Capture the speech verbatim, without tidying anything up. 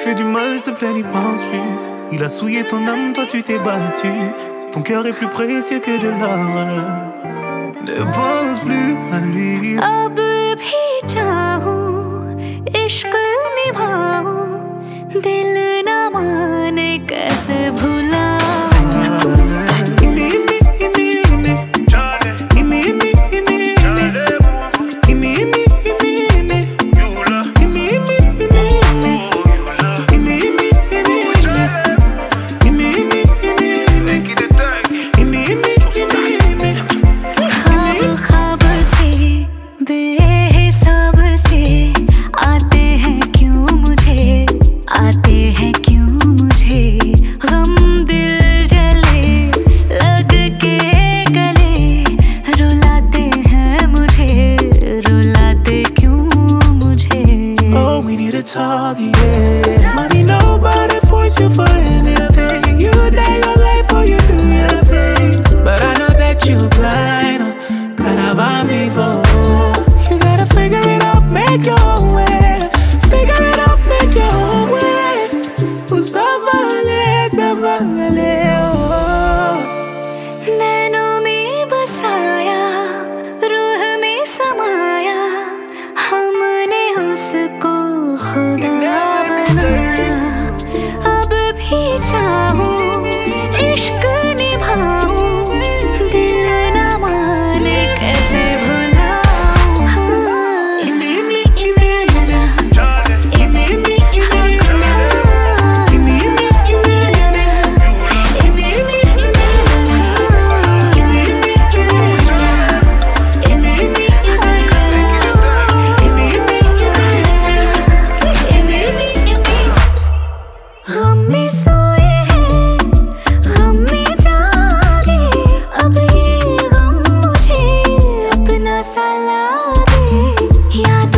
fait du mal, s'il te plaît, n'y pense plus. Il a souillé ton âme, toi tu t'es battu. Ton cœur est plus précieux que de l'or. Ne pense plus à lui. अब भी चाहूं, इश्क निभाऊं, दिल न माने कैसे भुलाऊं. Talk, yeah. Money, nobody force you for anything. You die your life or you do your thing. But I know that you blind. Gotta buy me for. You gotta figure it out, make your own way. Figure it out, make your own way. Ça va aller, ça va aller, oh. नैनों में बसाया, रूह में समाया, हमने उसको खुदा बनाया. अब भी चाहूं, इश्क निभाऊं, दिल न माने कैसे भुलाऊं. याद